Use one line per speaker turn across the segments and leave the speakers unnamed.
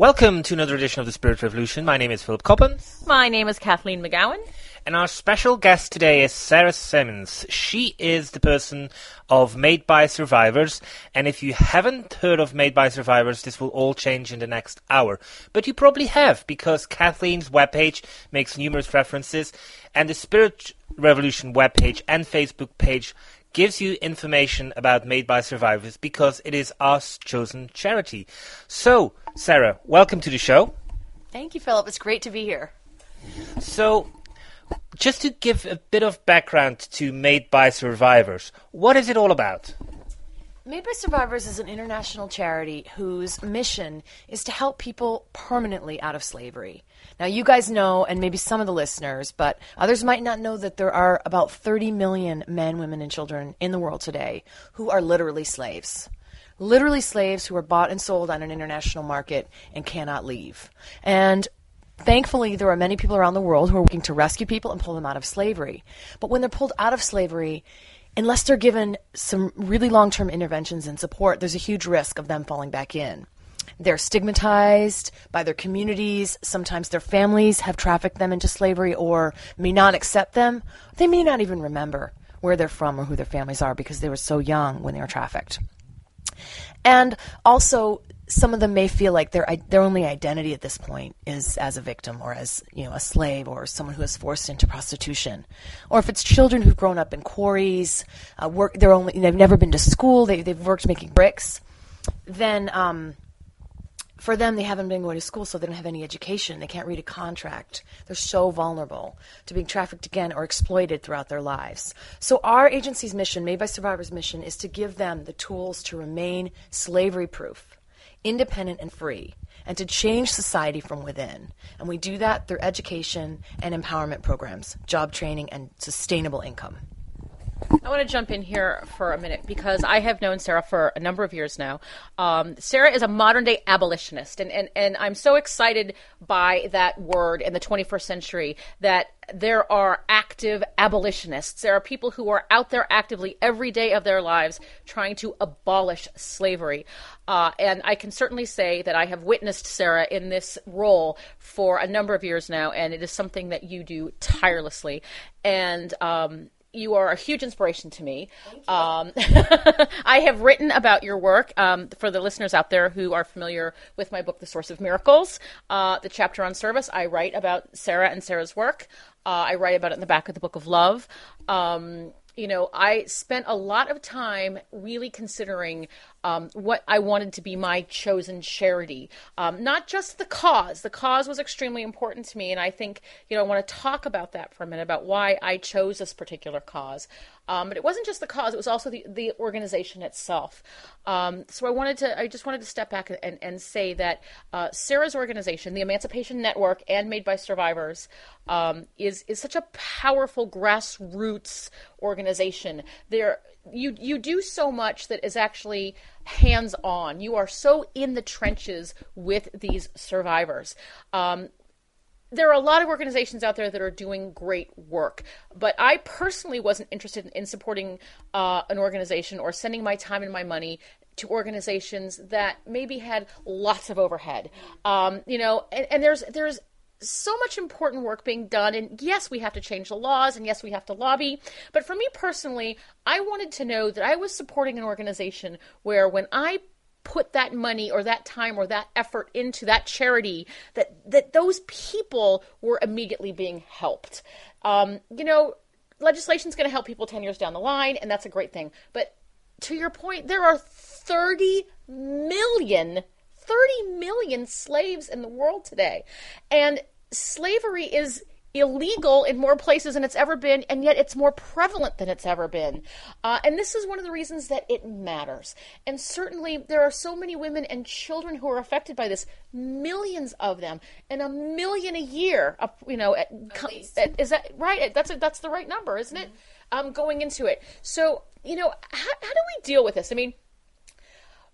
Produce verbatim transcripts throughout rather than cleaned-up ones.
Welcome to another edition of The Spirit Revolution. My name is Philip Coppens.
My name is Kathleen McGowan.
And our special guest today is Sarah Simmons. She is the person of Made by Survivors. And if you haven't heard of Made by Survivors, this will all change in the next hour. But you probably have, because Kathleen's webpage makes numerous references. And the Spirit Revolution webpage and Facebook page gives you information about Made by Survivors because it is our chosen charity. So, Sarah, welcome to the show.
Thank you, Philip. It's great to be here.
So, just to give a bit of background to Made by Survivors, what is it all about?
Made by Survivors is an international charity whose mission is to help people permanently out of slavery. Now, you guys know, and maybe some of the listeners, but others might not know that there are about thirty million men, women, and children in the world today who are literally slaves. Literally slaves who are bought and sold on an international market and cannot leave. And thankfully, there are many people around the world who are working to rescue people and pull them out of slavery. But when they're pulled out of slavery, unless they're given some really long-term interventions and support, there's a huge risk of them falling back in. They're stigmatized by their communities. Sometimes their families have trafficked them into slavery or may not accept them. They may not even remember where they're from or who their families are because they were so young when they were trafficked. And also, some of them may feel like their their only identity at this point is as a victim or as, you know, a slave or someone who is forced into prostitution. Or if it's children who've grown up in quarries, uh, work they're only they've never been to school, they they've worked making bricks, then um, for them they haven't been going to school, so they don't have any education. They can't read a contract. They're so vulnerable to being trafficked again or exploited throughout their lives. So our agency's mission, Made by Survivors' mission, is to give them the tools to remain slavery-proof, independent and free, and to change society from within. And we do that through education and empowerment programs, job training, and sustainable income.
I want to jump in here for a minute because I have known Sarah for a number of years now. Um, Sarah is a modern-day abolitionist, and, and, and I'm so excited by that word in the twenty-first century that there are active abolitionists. There are people who are out there actively every day of their lives trying to abolish slavery. Uh, and I can certainly say that I have witnessed Sarah in this role for a number of years now, and it is something that you do tirelessly. And um, you are a huge inspiration to me. Um, I have written about your work um, for the listeners out there who are familiar with my book, The Source of Miracles, uh, the chapter on service. I write about Sarah and Sarah's work. Uh, I write about it in the back of the Book of Love. Um, you know, I spent a lot of time really considering um, what I wanted to be my chosen charity. Um, not just the cause. The cause was extremely important to me, and I think, you know, I want to talk about that for a minute, about why I chose this particular cause. Um, but it wasn't just the cause, it was also the, the organization itself. Um, so I wanted to, I just wanted to step back and, and say that uh, Sarah's organization, the Emancipation Network and Made by Survivors, um, is, is such a powerful grassroots organization. There, you, you do so much that is actually hands-on. You are so in the trenches with these survivors. Um, There are a lot of organizations out there that are doing great work, but I personally wasn't interested in supporting uh, an organization or sending my time and my money to organizations that maybe had lots of overhead. Um, you know, and, and there's there's so much important work being done, and yes, we have to change the laws, and yes, we have to lobby, but for me personally, I wanted to know that I was supporting an organization where when I put that money or that time or that effort into that charity, that, that those people were immediately being helped. Um, you know, legislation is going to help people ten years down the line, and that's a great thing. But to your point, there are thirty million, thirty million slaves in the world today. And slavery is illegal in more places than it's ever been, and yet it's more prevalent than it's ever been. Uh, and this is one of the reasons that it matters. And certainly there are so many women and children who are affected by this, millions of them, and a million a year, uh, you know, at, at, is that right? That's a, that's the right number, isn't it? Mm-hmm. Um, going into it. So, you know, how, how do we deal with this? I mean,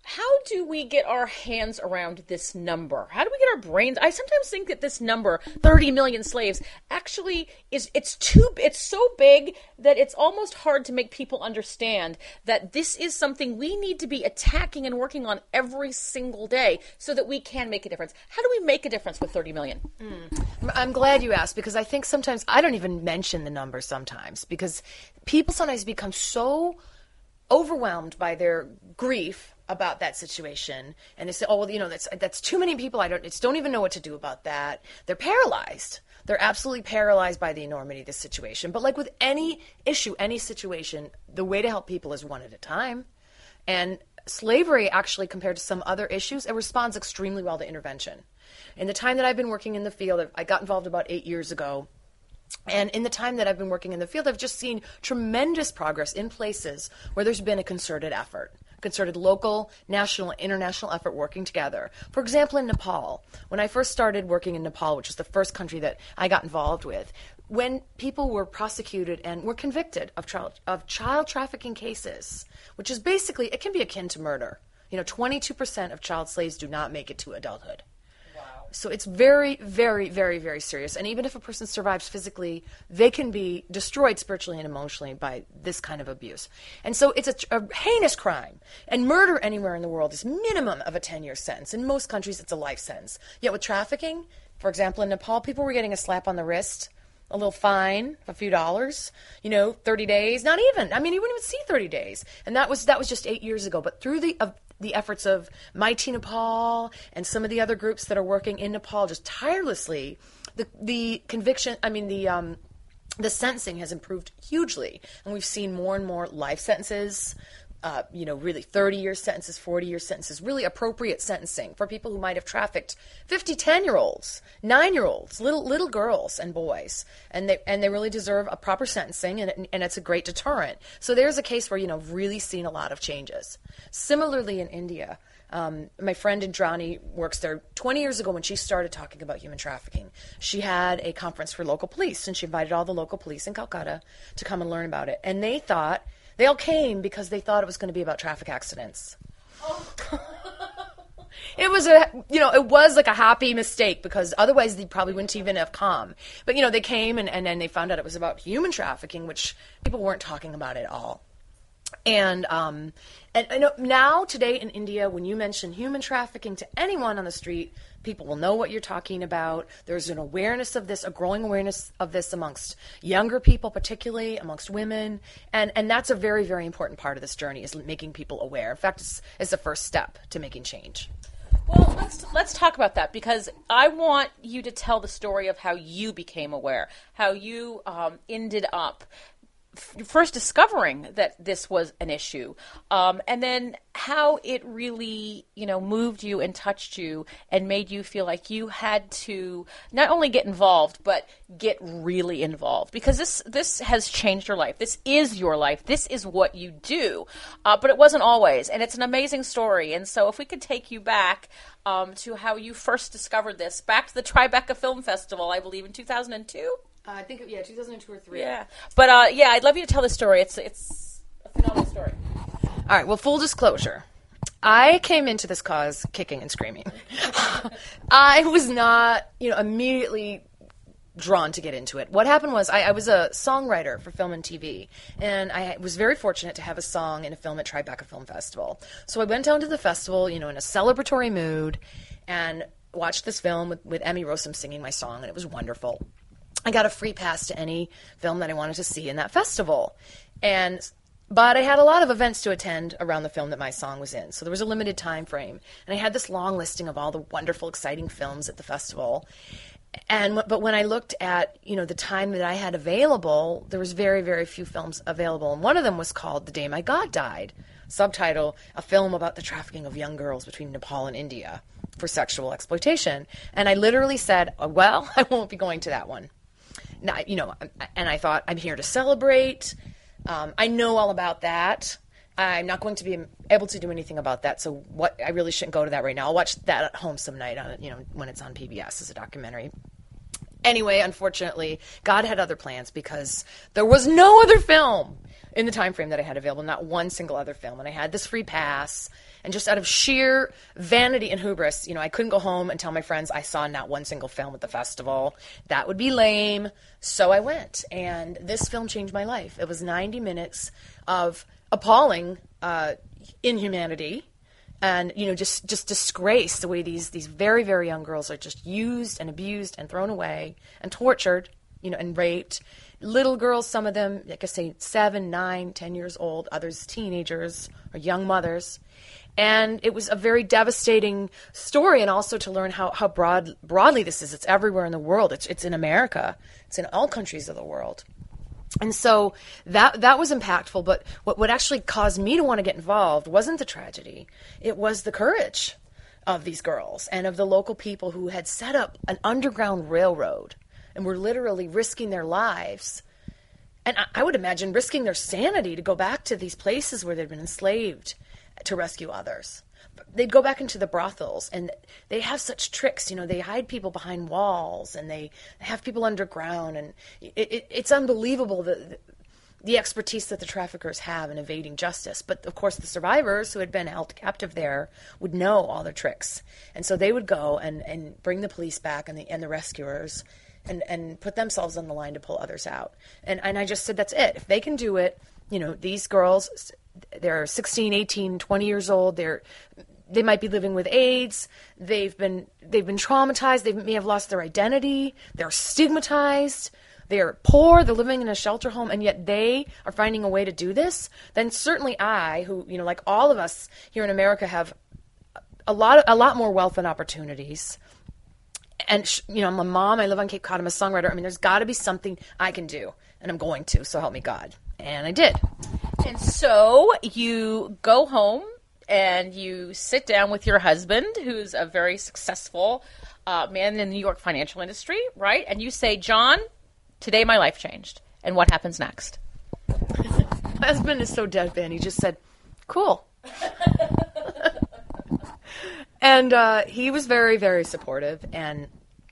how do we get our hands around this number? How do we get our brains? I sometimes think that this number, thirty million slaves, actually is, it's too, it's so big that it's almost hard to make people understand that this is something we need to be attacking and working on every single day so that we can make a difference. How do we make a difference with thirty million?
Mm. I'm glad you asked, because I think sometimes, I don't even mention the number sometimes, because people sometimes become so overwhelmed by their grief about that situation, and they say, oh, well, you know, that's that's too many people. I don't it's don't even know what to do about that. They're paralyzed. They're absolutely paralyzed by the enormity of this situation. But like with any issue, any situation, the way to help people is one at a time. And slavery, actually, compared to some other issues, it responds extremely well to intervention. In the time that I've been working in the field, I got involved about eight years ago. And in the time that I've been working in the field, I've just seen tremendous progress in places where there's been a concerted effort, concerted local, national, and international effort working together. For example, in Nepal, when I first started working in Nepal, which was the first country that I got involved with, when people were prosecuted and were convicted of child, of child trafficking cases, which is basically, it can be akin to murder. You know, twenty-two percent of child slaves do not make it to adulthood. So it's very, very, very, very serious. And even if a person survives physically, they can be destroyed spiritually and emotionally by this kind of abuse. And so it's a, a heinous crime. And murder anywhere in the world is minimum of a ten-year sentence. In most countries, it's a life sentence. Yet with trafficking, for example, in Nepal, people were getting a slap on the wrist, a little fine, a few dollars, you know, thirty days, not even. I mean, you wouldn't even see thirty days. And that was that was just eight years ago. But through the uh, the efforts of Mighty Nepal and some of the other groups that are working in Nepal just tirelessly, the the conviction, I mean, the um, the sentencing has improved hugely. And we've seen more and more life sentences, uh, you know, really thirty-year sentences, forty-year sentences, really appropriate sentencing for people who might have trafficked fifty, ten-year-olds, nine-year-olds, little little girls and boys. And they and they really deserve a proper sentencing, and, and it's a great deterrent. So there's a case where, you know, I've really seen a lot of changes. Similarly in India, um, my friend Indrani works there. twenty years ago when she started talking about human trafficking, she had a conference for local police, and she invited all the local police in Calcutta to come and learn about it. And they thought, they all came because they thought it was going to be about traffic accidents. Oh. It was a, you know, it was like a happy mistake, because otherwise they probably wouldn't even have come. But, you know, they came and, and then they found out it was about human trafficking, which people weren't talking about at all. And um, and I know now, today in India, when you mention human trafficking to anyone on the street, people will know what you're talking about. There's an awareness of this, a growing awareness of this amongst younger people, particularly amongst women. And and that's a very, very important part of this journey, is making people aware. In fact, it's, it's the first step to making change.
Well, let's let's talk about that, because I want you to tell the story of how you became aware, how you um, ended up first discovering that this was an issue, um, and then how it really, you know, moved you and touched you and made you feel like you had to not only get involved, but get really involved, because this this has changed your life. This is your life. This is what you do, uh, but it wasn't always, and it's an amazing story. And so if we could take you back um, to how you first discovered this, back to the Tribeca Film Festival, I believe in two thousand two?
Uh, I think, yeah, two thousand two or three.
Yeah. But, uh, yeah, I'd love you to tell this story. It's it's a phenomenal story.
All right, well, full disclosure. I came into this cause kicking and screaming. I was not, you know, immediately drawn to get into it. What happened was I, I was a songwriter for film and T V, and I was very fortunate to have a song in a film at Tribeca Film Festival. So I went down to the festival, you know, in a celebratory mood, and watched this film with, with Emmy Rossum singing my song, and it was wonderful. I got a free pass to any film that I wanted to see in that festival. And but I had a lot of events to attend around the film that my song was in. So there was a limited time frame. And I had this long listing of all the wonderful, exciting films at the festival. And but when I looked at, you know, the time that I had available, there was very, very few films available. And one of them was called The Day My God Died. Subtitle, a film about the trafficking of young girls between Nepal and India for sexual exploitation. And I literally said, oh, well, I won't be going to that one. Now, you know, and I thought, I'm here to celebrate. Um, I know all about that. I'm not going to be able to do anything about that. So what? I really shouldn't go to that right now. I'll watch that at home some night on, you know, when it's on P B S as a documentary. Anyway, unfortunately, God had other plans because there was no other film in the time frame that I had available, not one single other film. And I had this free pass, and just out of sheer vanity and hubris, you know, I couldn't go home and tell my friends I saw not one single film at the festival. That would be lame. So I went, and this film changed my life. It was ninety minutes of appalling uh, inhumanity. And, you know, just, just disgrace the way these, these very, very young girls are just used and abused and thrown away and tortured, you know, and raped. Little girls, some of them, like I say, seven, nine, ten years old, others teenagers or young mothers. And it was a very devastating story, and also to learn how, how broad broadly this is. It's everywhere in the world. It's it's in America. It's in all countries of the world. And so that that was impactful, but what, what actually caused me to want to get involved wasn't the tragedy. It was the courage of these girls and of the local people who had set up an underground railroad and were literally risking their lives. And I, I would imagine risking their sanity to go back to these places where they'd been enslaved to rescue others. They'd go back into the brothels, and they have such tricks. You know, they hide people behind walls, and they have people underground, and it, it, it's unbelievable the, the expertise that the traffickers have in evading justice. But, of course, the survivors who had been held captive there would know all their tricks. And so they would go and, and bring the police back and the, and the rescuers and, and put themselves on the line to pull others out. And, and I just said, that's it. If they can do it, you know, these girls, they're sixteen, eighteen, twenty years old, they're... They might be living with AIDS. They've been they've been traumatized. They may have lost their identity. They're stigmatized. They're poor. They're living in a shelter home, and yet they are finding a way to do this. Then certainly I, who you know, like all of us here in America, have a lot of, a lot more wealth and opportunities. And you know, I'm a mom. I live on Cape Cod. I'm a songwriter. I mean, there's got to be something I can do, and I'm going to. So help me God. And I did.
And so you go home. And you sit down with your husband, who's a very successful uh, man in the New York financial industry, right? And you say, John, today my life changed. And what happens next?
My husband is so deadpan. He just said, cool. And uh, he was very, very supportive. And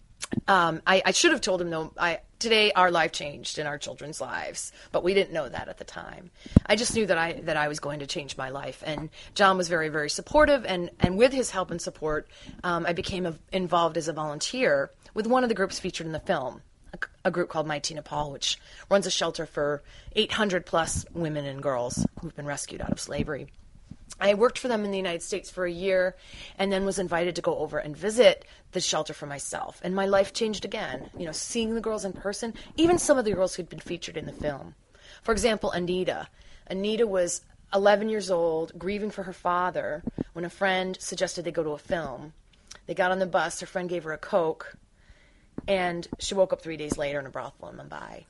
um, I, I should have told him, though, I, today our life changed in our children's lives, but we didn't know that at the time. I just knew that I that I was going to change my life, and John was very, very supportive, and, and with his help and support, um, I became a, involved as a volunteer with one of the groups featured in the film, a, a group called Mighty Nepal, which runs a shelter for eight hundred plus women and girls who've been rescued out of slavery. I worked for them in the United States for a year and then was invited to go over and visit the shelter for myself. And my life changed again, you know, seeing the girls in person, even some of the girls who'd been featured in the film. For example, Anita. Anita was eleven years old, grieving for her father, when a friend suggested they go to a film. They got on the bus, her friend gave her a Coke, and she woke up three days later in a brothel in Mumbai.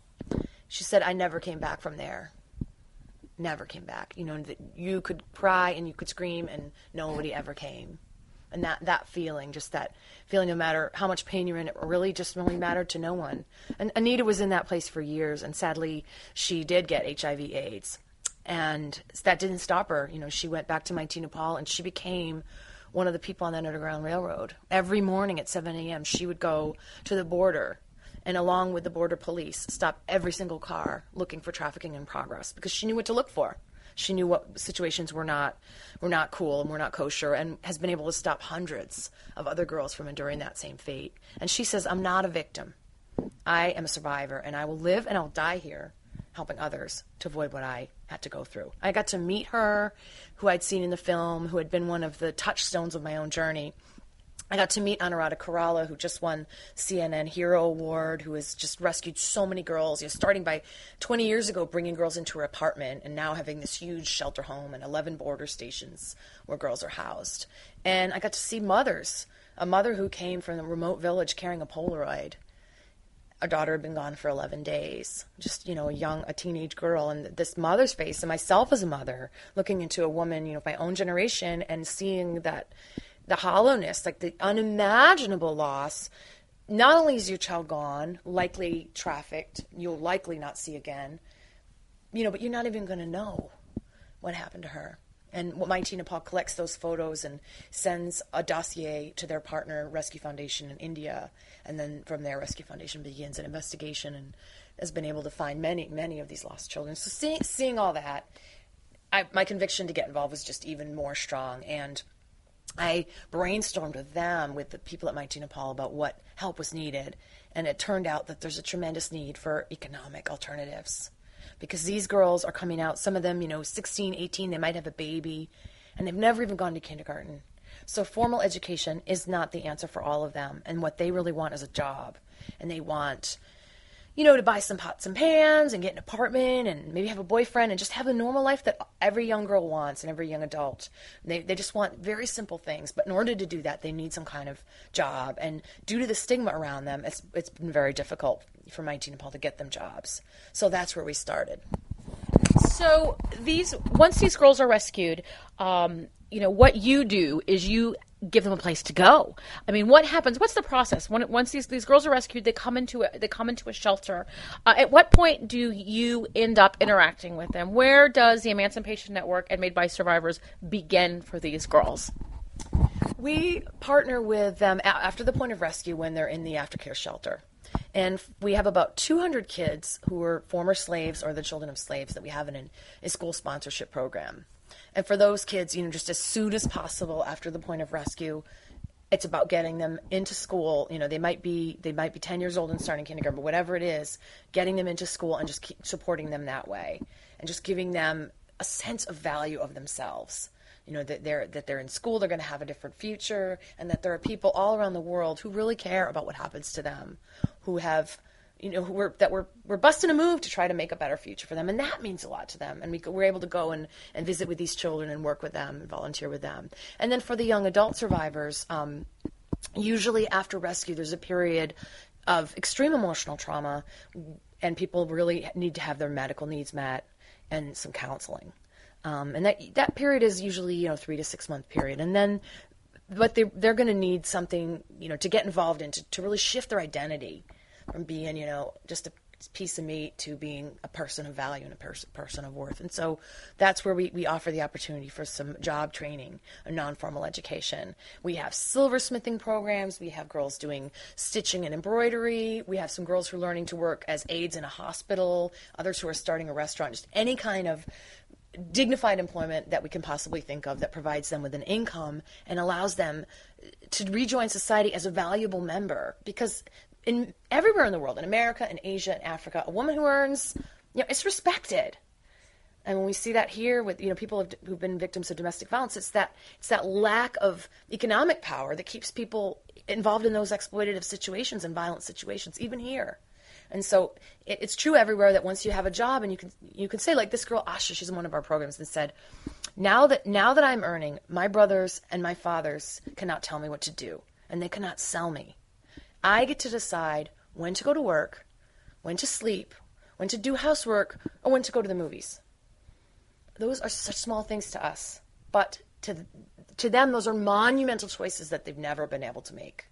She said, I never came back from there. Never came back. You know, you could cry and you could scream and nobody ever came. And that, that feeling, just that feeling, no matter how much pain you're in, it really just really mattered to no one. And Anita was in that place for years, and sadly, she did get H I V AIDS. And that didn't stop her. You know, she went back to Mighty Nepal, and she became one of the people on that Underground Railroad. Every morning at seven a.m., she would go to the border and along with the border police, stop every single car looking for trafficking in progress, because she knew what to look for. She knew what situations were not were not cool and were not kosher, and has been able to stop hundreds of other girls from enduring that same fate. And she says, I'm not a victim. I am a survivor, and I will live and I'll die here helping others to avoid what I had to go through. I got to meet her, who I'd seen in the film, who had been one of the touchstones of my own journey. I got to meet Anuradha Kerala, who just won C N N Hero Award, who has just rescued so many girls, you know, starting by twenty years ago, bringing girls into her apartment, and now having this huge shelter home and eleven border stations where girls are housed. And I got to see mothers, a mother who came from a remote village carrying a Polaroid. Our daughter had been gone for eleven days, just, you know, a young, a teenage girl, and this mother's face, and myself as a mother, looking into a woman, you know, of my own generation, and seeing that the hollowness, like the unimaginable loss. Not only is your child gone, likely trafficked, you'll likely not see again, you know, but you're not even going to know what happened to her. And Mighty Nepal collects those photos and sends a dossier to their partner, Rescue Foundation in India. And then from there, Rescue Foundation begins an investigation and has been able to find many, many of these lost children. So seeing, seeing all that, I, my conviction to get involved was just even more strong. And I brainstormed with them, with the people at Mighty Nepal, about what help was needed. And it turned out that there's a tremendous need for economic alternatives. Because these girls are coming out, some of them, you know, sixteen, eighteen, they might have a baby, and they've never even gone to kindergarten. So formal education is not the answer for all of them. And what they really want is a job. And they want, you know, to buy some pots and pans and get an apartment and maybe have a boyfriend and just have a normal life that every young girl wants and every young adult. They they just want very simple things. But in order to do that, they need some kind of job. And due to the stigma around them, it's it's been very difficult for Mighty Nepal to get them jobs. So that's where we started.
So these once these girls are rescued, um, you know, what you do is you give them a place to go. I mean, what happens? What's the process? When, once these, these girls are rescued, they come into a, they come into a shelter. Uh, at what point do you end up interacting with them? Where does the Emancipation Network and Made by Survivors begin for these girls?
We partner with them after the point of rescue when they're in the aftercare shelter. And we have about two hundred kids who are former slaves or the children of slaves that we have in an, a school sponsorship program. And for those kids, you know, just as soon as possible after the point of rescue, it's about getting them into school. You know, they might be they might be ten years old and starting kindergarten, but whatever it is, getting them into school and just keep supporting them that way, and just giving them a sense of value of themselves. You know, that they're that they're in school, they're going to have a different future, and that there are people all around the world who really care about what happens to them, who have, you know, who were that we're we're busting a move to try to make a better future for them, and that means a lot to them. And we we're able to go and, and visit with these children and work with them and volunteer with them. And then for the young adult survivors, um, usually after rescue, there's a period of extreme emotional trauma, and people really need to have their medical needs met and some counseling. Um, and that that period is usually, you know, three to six month period. And then, but they they're going to need something, you know, to get involved in to, to really shift their identity from being, you know, just a piece of meat to being a person of value and a pers- person of worth. And so that's where we, we offer the opportunity for some job training, a non-formal education. We have silversmithing programs. We have girls doing stitching and embroidery. We have some girls who are learning to work as aides in a hospital, others who are starting a restaurant, just any kind of dignified employment that we can possibly think of that provides them with an income and allows them to rejoin society as a valuable member. Because in everywhere in the world, in America, in Asia, in Africa, a woman who earns, you know, it's respected. And when we see that here with, you know, people who've been victims of domestic violence, it's that it's that lack of economic power that keeps people involved in those exploitative situations and violent situations, even here. And so it, it's true everywhere that once you have a job and you can you can say, like this girl Asha, she's in one of our programs, and said, now that now that I'm earning, my brothers and my fathers cannot tell me what to do, and they cannot sell me. I get to decide when to go to work, when to sleep, when to do housework, or when to go to the movies. Those are such small things to us, but to to them, those are monumental choices that they've never been able to make.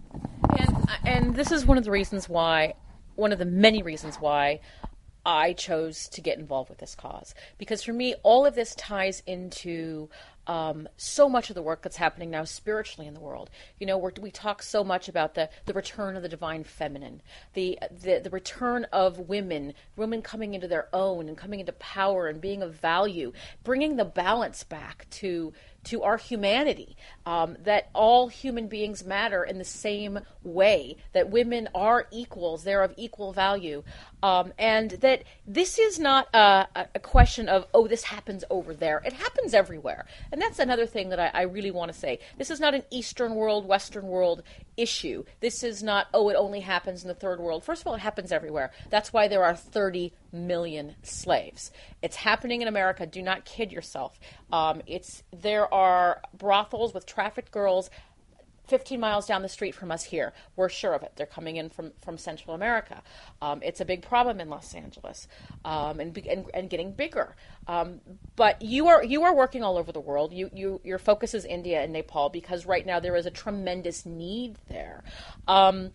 And and this is one of the reasons why. One of the many reasons why I chose to get involved with this cause. Because for me, all of this ties into um, so much of the work that's happening now spiritually in the world. You know, we're, we talk so much about the, the return of the divine feminine, the, the the return of women, women coming into their own and coming into power and being of value, bringing the balance back to to our humanity, um, that all human beings matter in the same way, that women are equals, they're of equal value, um, and that this is not a, a question of, oh, this happens over there. It happens everywhere. And that's another thing that I, I really want to say. This is not an Eastern world, Western world issue. This is not, oh, it only happens in the third world. First of all, it happens everywhere. That's why there are thirty million slaves. It's happening in America. Do not kid yourself. Um, it's there are brothels with trafficked girls fifteen miles down the street from us here. We're sure of it. They're coming in from, from Central America. Um, it's a big problem in Los Angeles, um, and, and and getting bigger. Um, but you are you are working all over the world. You you your focus is India and Nepal because right now there is a tremendous need there. Um,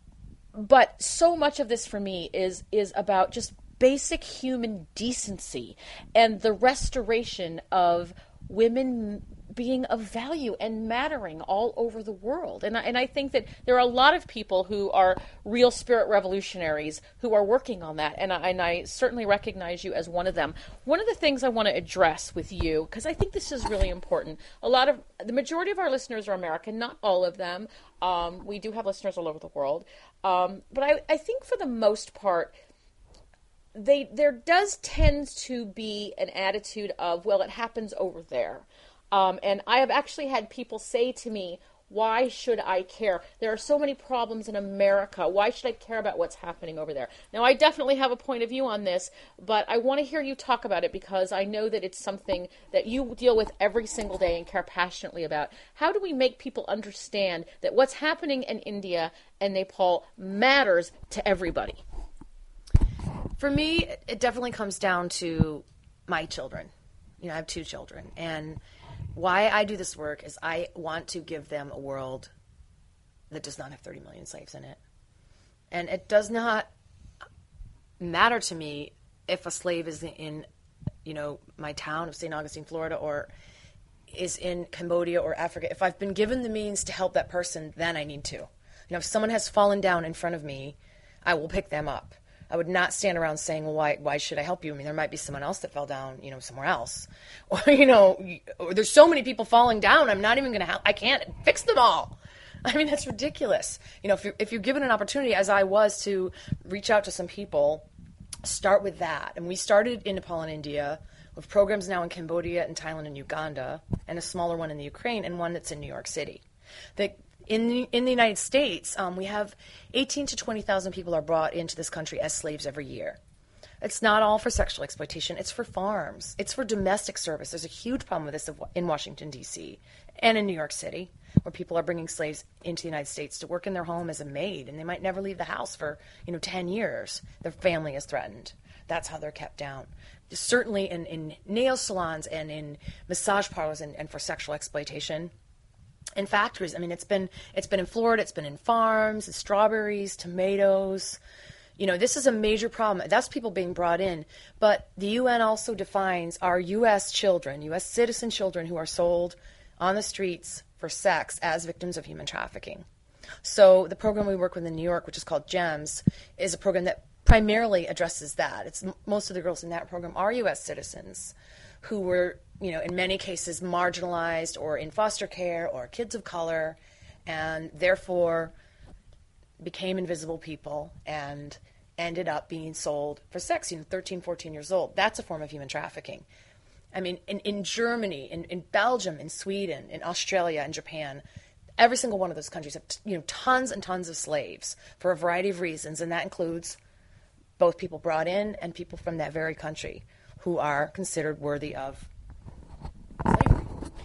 but so much of this for me is is about just basic human decency and the restoration of women being of value and mattering all over the world. And I, and I think that there are a lot of people who are real spirit revolutionaries who are working on that. And I, and I certainly recognize you as one of them. One of the things I want to address with you, because I think this is really important, a lot of, the majority of our listeners are American, not all of them. Um, we do have listeners all over the world. Um, but I, I think for the most part, they there does tend to be an attitude of, well, it happens over there. Um, and I have actually had people say to me, why should I care? There are so many problems in America. Why should I care about what's happening over there? Now, I definitely have a point of view on this, but I want to hear you talk about it because I know that it's something that you deal with every single day and care passionately about. How do we make people understand that what's happening in India and Nepal matters to everybody?
For me, it definitely comes down to my children. You know, I have two children, and why I do this work is I want to give them a world that does not have thirty million slaves in it. And it does not matter to me if a slave is in, you know, my town of Saint Augustine, Florida, or is in Cambodia or Africa. If I've been given the means to help that person, then I need to. You know, if someone has fallen down in front of me, I will pick them up. I would not stand around saying, well, why why should I help you? I mean, there might be someone else that fell down, you know, somewhere else. Or, you know, there's so many people falling down, I'm not even going to help. I can't fix them all. I mean, that's ridiculous. You know, if you're, if you're given an opportunity, as I was, to reach out to some people, start with that. And we started in Nepal and India with programs now in Cambodia and Thailand and Uganda, and a smaller one in the Ukraine, and one that's in New York City. The In the, in the United States, um, we have eighteen to twenty thousand people are brought into this country as slaves every year. It's not all for sexual exploitation. It's for farms. It's for domestic service. There's a huge problem with this in Washington, D C and in New York City, where people are bringing slaves into the United States to work in their home as a maid, and they might never leave the house for, you know, ten years. Their family is threatened. That's how they're kept down. Certainly in, in nail salons and in massage parlors and, and for sexual exploitation. In factories, I mean, it's been it's been in Florida, it's been in farms, it's strawberries, tomatoes. You know, this is a major problem. That's people being brought in. But the U N also defines our U S children, U S citizen children who are sold on the streets for sex as victims of human trafficking. So the program we work with in New York, which is called GEMS, is a program that primarily addresses that. It's most of the girls in that program are U S citizens who were, you know, in many cases marginalized or in foster care or kids of color, and therefore became invisible people and ended up being sold for sex, you know, thirteen, fourteen years old. That's a form of human trafficking. I mean, in, in Germany, in, in Belgium, in Sweden, in Australia, and Japan, every single one of those countries have, you know, tons and tons of slaves for a variety of reasons, and that includes both people brought in and people from that very country who are considered worthy of slavery.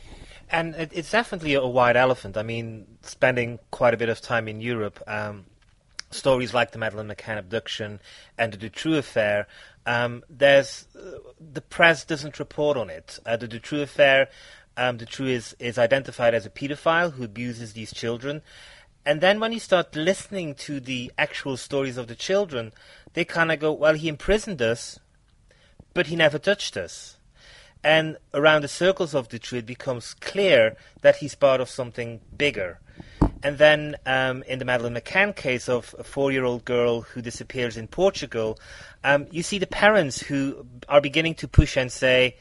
And it, it's definitely a white elephant. I mean, spending quite a bit of time in Europe, um, stories like the Madeleine McCann abduction and the Dutroux affair, um, there's uh, the press doesn't report on it. Uh, the Dutroux affair, um, Dutroux is, is identified as a pedophile who abuses these children. And then when you start listening to the actual stories of the children, they kind of go, well, he imprisoned us, but he never touched us. And around the circles of Dutroux, it becomes clear that he's part of something bigger. And then um, in the Madeleine McCann case of a four-year-old girl who disappears in Portugal, um, you see the parents who are beginning to push and say,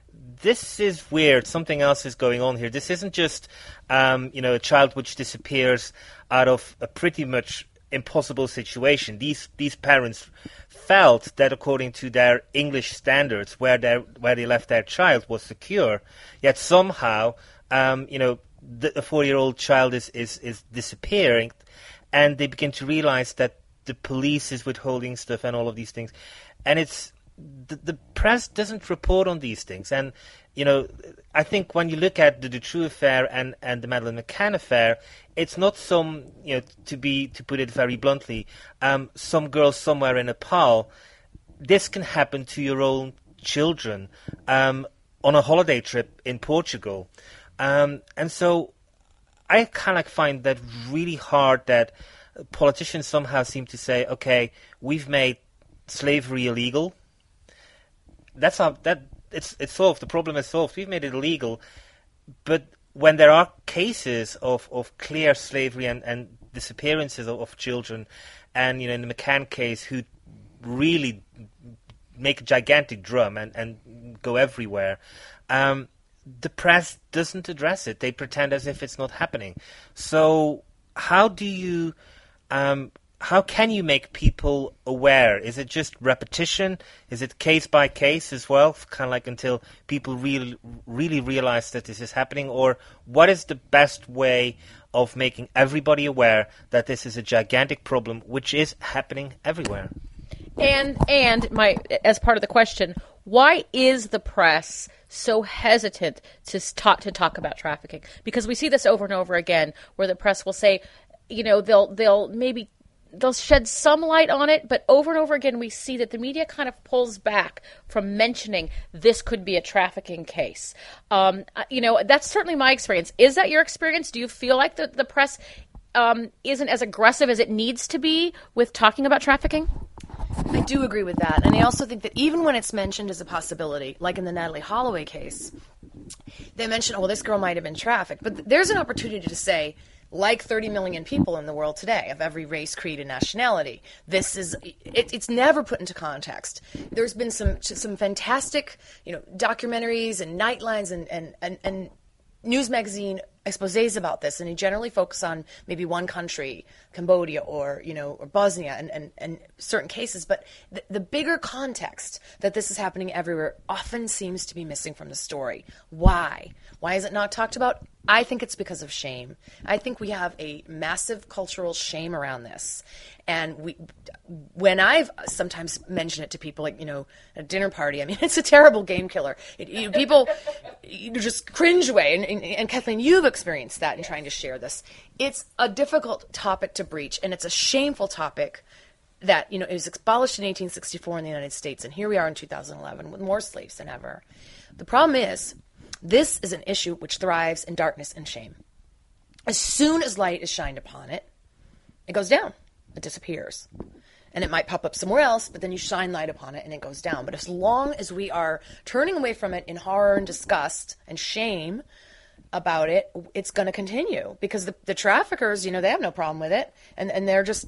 this is weird, something else is going on here. This isn't just um, you know, a child which disappears out of a pretty much impossible situation. These these parents felt that according to their English standards, where they where they left their child was secure. Yet somehow, um, you know, the, the four-year-old child is, is is disappearing, and they begin to realize that the police is withholding stuff and all of these things, and it's the, the press doesn't report on these things. And you know, I think when you look at the Dutroux affair and, and the Madeleine McCann affair, it's not some, you know, to be to put it very bluntly, um, some girl somewhere in Nepal. This can happen to your own children um, on a holiday trip in Portugal, um, and so I kind of find that really hard that politicians somehow seem to say, okay, we've made slavery illegal. That's not that. it's it's solved. The problem is solved. We've made it illegal, but when there are cases of, of clear slavery and, and disappearances of, of children, and you know, in the McCann case, who really make a gigantic drum and, and go everywhere, um, the press doesn't address it. They pretend as if it's not happening. So how do you, um, how can you make people aware? Is it just repetition? Is it case by case as well, kind of like until people really, really realize that this is happening? Or what is the best way of making everybody aware that this is a gigantic problem, which is happening everywhere?
And and my as part of the question, why is the press so hesitant to talk to talk about trafficking? Because we see this over and over again, where the press will say, you know, they'll they'll maybe they'll shed some light on it, but over and over again we see that the media kind of pulls back from mentioning this could be a trafficking case. Um, you know, that's certainly my experience. Is that your experience? Do you feel like the the press um, isn't as aggressive as it needs to be with talking about trafficking?
I do agree with that. And I also think that even when it's mentioned as a possibility, like in the Natalee Holloway case, they mention, oh, well, this girl might have been trafficked. But th- there's an opportunity to say, like thirty million people in the world today, of every race, creed, and nationality, this is, it, it's never put into context. There's been some some fantastic, you know, documentaries and nightlines and, and, and, and news magazine exposés about this, and they generally focus on maybe one country, Cambodia or, you know, or Bosnia and, and, and certain cases. But the, the bigger context that this is happening everywhere often seems to be missing from the story. Why? Why is it not talked about? I think it's because of shame. I think we have a massive cultural shame around this. And we, when I've sometimes mentioned it to people, like, you know, at a dinner party, I mean, it's a terrible game killer. It, you, people you just cringe away. And, and, and Kathleen, you've experienced that in trying to share this. It's a difficult topic to breach, and it's a shameful topic that, you know, it was abolished in eighteen sixty-four in the United States, and here we are in two thousand eleven with more slaves than ever. The problem is, this is an issue which thrives in darkness and shame. As soon as light is shined upon it, it goes down. It disappears. And it might pop up somewhere else, but then you shine light upon it and it goes down. But as long as we are turning away from it in horror and disgust and shame about it, it's going to continue. Because the, the traffickers, you know, they have no problem with it. And, and they're just,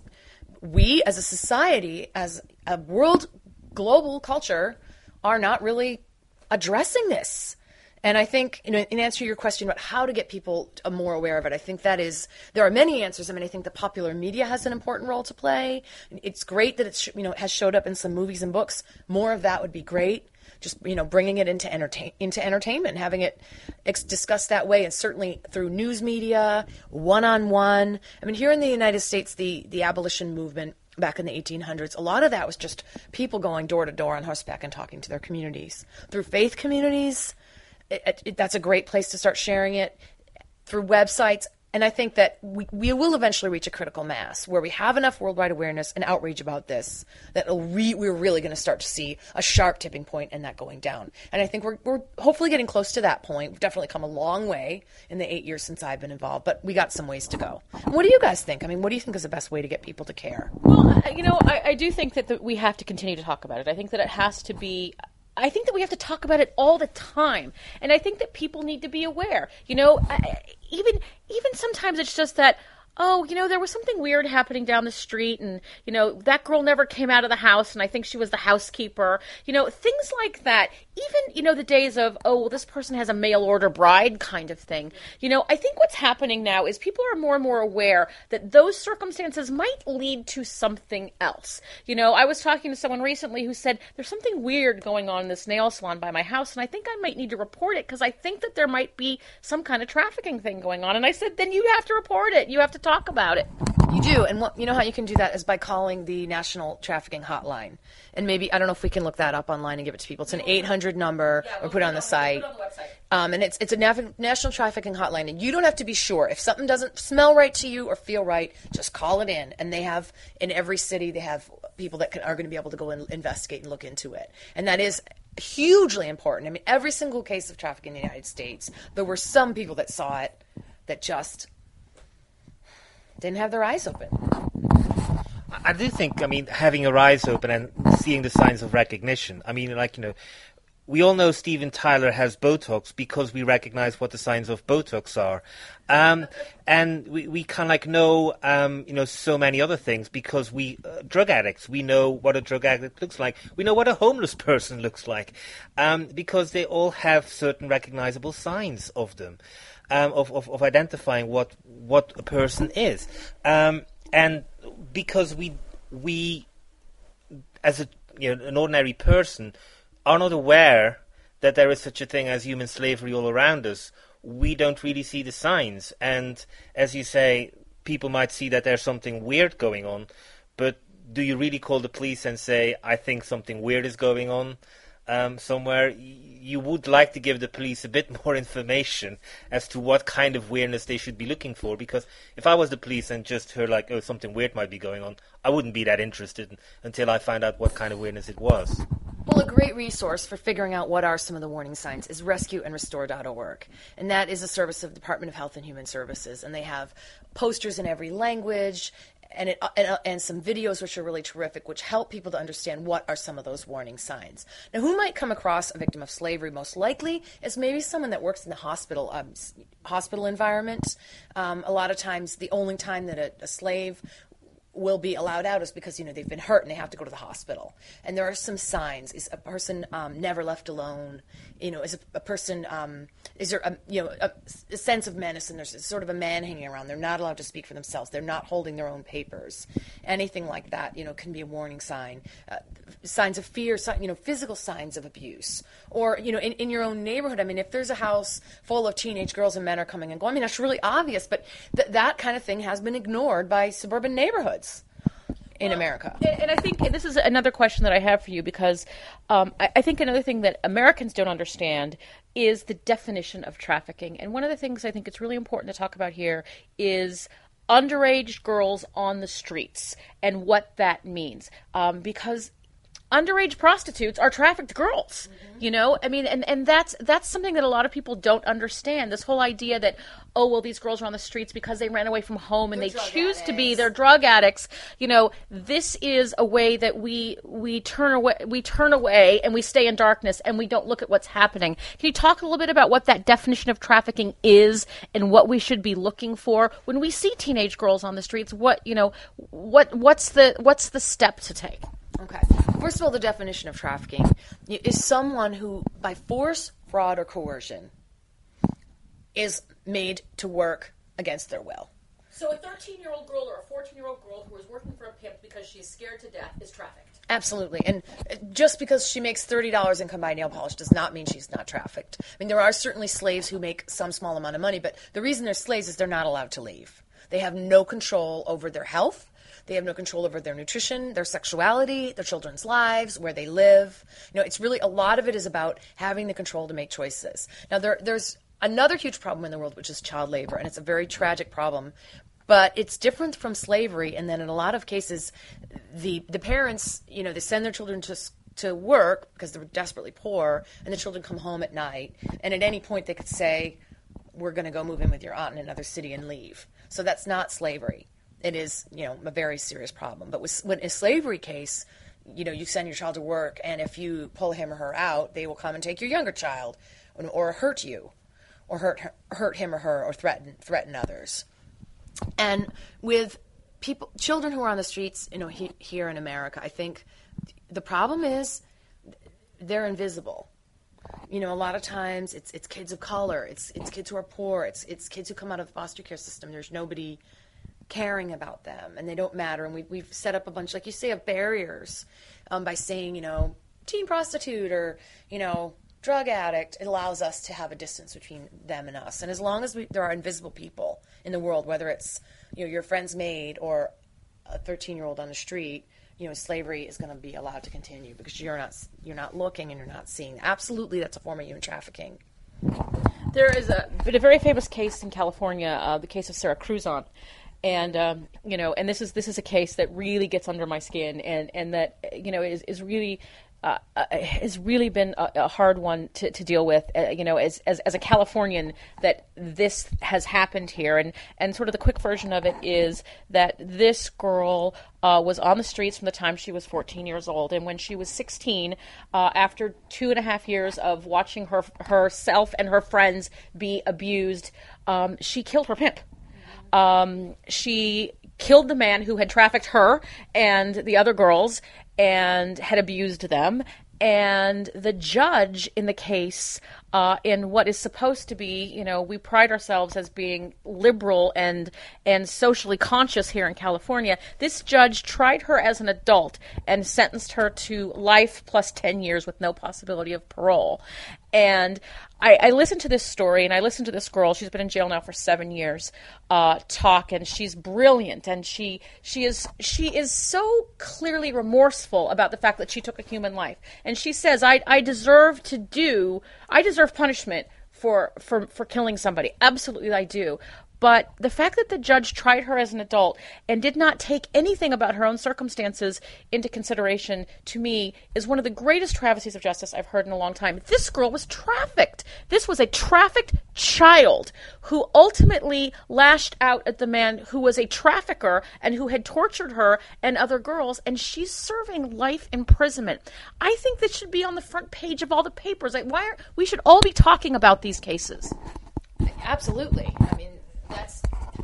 we as a society, as a world, global culture, are not really addressing this. And I think, you know, in answer to your question about how to get people more aware of it, I think that is, there are many answers. I mean, I think the popular media has an important role to play. It's great that it's, you know, it has showed up in some movies and books. More of that would be great. Just, you know, bringing it into entertain into entertainment and having it ex- discussed that way, and certainly through news media, one-on-one. I mean, here in the United States, the, the abolition movement back in the eighteen hundreds, a lot of that was just people going door to door on horseback and talking to their communities. Through faith communities, It, it, that's a great place to start sharing it, through websites. And I think that we, we will eventually reach a critical mass where we have enough worldwide awareness and outrage about this that it'll re, we're really going to start to see a sharp tipping point and that going down. And I think we're, we're hopefully getting close to that point. We've definitely come a long way in the eight years since I've been involved, but we got some ways to go. What do you guys think? I mean, what do you think is the best way to get people to care?
Well, you know, I, I do think that the, we have to continue to talk about it. I think that it has to be... I think that we have to talk about it all the time, and I think that people need to be aware. You know, I, even even sometimes it's just that, oh, you know, there was something weird happening down the street, and, you know, that girl never came out of the house, and I think she was the housekeeper. You know, things like that. Even, you know, the days of, oh, well, this person has a mail-order bride kind of thing. You know, I think what's happening now is people are more and more aware that those circumstances might lead to something else. You know, I was talking to someone recently who said, there's something weird going on in this nail salon by my house, and I think I might need to report it because I think that there might be some kind of trafficking thing going on. And I said, then you have to report it. You have to talk about it.
You do, and what, you know how you can do that is by calling the National Trafficking Hotline. And maybe, I don't know if we can look that up online and give it to people. It's an eight hundred number, yeah, we'll or put it on the site. Put it on the website. Um, and it's it's a nav- National Trafficking Hotline, and you don't have to be sure. If something doesn't smell right to you or feel right, just call it in. And they have, in every city, they have people that can, are going to be able to go and investigate and look into it. And that is hugely important. I mean, every single case of trafficking in the United States, there were some people that saw it that just didn't have their eyes open.
I do think, I mean, having your eyes open and seeing the signs of recognition. I mean, like, you know, we all know Steven Tyler has Botox because we recognize what the signs of Botox are. Um, and we, we kind of like know, um, you know, so many other things because we, uh, drug addicts, we know what a drug addict looks like. We know what a homeless person looks like, um, because they all have certain recognizable signs of them, um, of, of, of identifying what, what a person is. Um, and because we, we, as a, you know, an ordinary person, are not aware that there is such a thing as human slavery all around us, we don't really see the signs. And as you say, people might see that there's something weird going on, but do you really call the police and say, I think something weird is going on um, somewhere? You would like to give the police a bit more information as to what kind of weirdness they should be looking for, because if I was the police and just heard like, oh, something weird might be going on, I wouldn't be that interested until I find out what kind of weirdness it was.
Well, a great resource for figuring out what are some of the warning signs is rescue and restore dot org. And that is a service of the Department of Health and Human Services. And they have posters in every language and, it, and, and some videos which are really terrific, which help people to understand what are some of those warning signs. Now, who might come across a victim of slavery most likely is maybe someone that works in the hospital um, hospital environment. Um, a lot of times the only time that a, a slave will be allowed out is because, you know, they've been hurt and they have to go to the hospital. And there are some signs. Is a person um, never left alone? You know, is a, a person, um, is there, a, you know, a, a sense of menace, and there's sort of a man hanging around. They're not allowed to speak for themselves. They're not holding their own papers. Anything like that, you know, can be a warning sign. Uh, signs of fear, si- you know, physical signs of abuse. Or, you know, in, in your own neighborhood, I mean, if there's a house full of teenage girls and men are coming and going, I mean, that's really obvious, but th- that kind of thing has been ignored by suburban neighborhoods in
well,
America.
And, and I think and this is another question that I have for you, because um, I, I think another thing that Americans don't understand is the definition of trafficking. And one of the things I think it's really important to talk about here is underage girls on the streets and what that means. Um, because underage prostitutes are trafficked girls, mm-hmm. you know? I mean, and, and that's that's something that a lot of people don't understand. This whole idea that, oh, well, these girls are on the streets because they ran away from home and
they're
they choose
addicts.
to be, they're drug addicts. You know, this is a way that we we turn away we turn away and we stay in darkness and we don't look at what's happening. Can you talk a little bit about what that definition of trafficking is and what we should be looking for when we see teenage girls on the streets? What, you know, what what's the what's the step to take?
Okay. First of all, the definition of trafficking is someone who, by force, fraud, or coercion, is made to work against their will.
So a thirteen-year-old girl or a fourteen-year-old girl who is working for a pimp because she's scared to death is trafficked.
Absolutely. And just because she makes thirty dollars in combined nail polish does not mean she's not trafficked. I mean, there are certainly slaves who make some small amount of money, but the reason they're slaves is they're not allowed to leave. They have no control over their health. They have no control over their nutrition, their sexuality, their children's lives, where they live. You know, it's really, a lot of it is about having the control to make choices. Now, there, there's another huge problem in the world, which is child labor, and it's a very tragic problem. But it's different from slavery, and then in a lot of cases, the the parents, you know, they send their children to to work because they're desperately poor, and the children come home at night, and at any point they could say, we're going to go move in with your aunt in another city and leave. So that's not slavery. It is, you know, a very serious problem. But with, when in a slavery case, you know, you send your child to work, and if you pull him or her out, they will come and take your younger child, or, or hurt you, or hurt her, hurt him or her, or threaten threaten others. And with people, children who are on the streets, you know, he, here in America, I think the problem is they're invisible. You know, a lot of times it's it's kids of color, it's it's kids who are poor, it's it's kids who come out of the foster care system. There's nobody caring about them, and they don't matter. And we, we've set up a bunch, like you say, of barriers um, by saying, you know, teen prostitute or, you know, drug addict. It allows us to have a distance between them and us. And as long as we, there are invisible people in the world, whether it's, you know, your friend's maid or a thirteen-year-old on the street, you know, slavery is going to be allowed to continue because you're not you're not looking and you're not seeing. Absolutely, that's a form of human trafficking.
There is a, a very famous case in California, uh, the case of Sarah Cruzon. And, um, you know, and this is this is a case that really gets under my skin and, and that, you know, is, is really uh, uh, has really been a, a hard one to, to deal with. Uh, you know, as, as as a Californian, that this has happened here, and and sort of the quick version of it is that this girl uh, was on the streets from the time she was fourteen years old, and when she was sixteen, uh, after two and a half years of watching her herself and her friends be abused, um, she killed her pimp. Um, she killed the man who had trafficked her and the other girls and had abused them. And the judge in the case, uh, in what is supposed to be, you know, we pride ourselves as being liberal and and socially conscious here in California. This judge tried her as an adult and sentenced her to life plus ten years with no possibility of parole. And I, I listened to this story, and I listened to this girl. She's been in jail now for seven years. Uh, talk, and she's brilliant, and she she is she is so clearly remorseful about the fact that she took a human life. And she says, "I I deserve to do. I deserve punishment for for for killing somebody. Absolutely, I do." But the fact that the judge tried her as an adult and did not take anything about her own circumstances into consideration, to me, is one of the greatest travesties of justice I've heard in a long time. This girl was trafficked. This was a trafficked child who ultimately lashed out at the man who was a trafficker and who had tortured her and other girls, and she's serving life imprisonment. I think this should be on the front page of all the papers. Like, why are, we should all be talking about these cases.
Absolutely. I mean, That's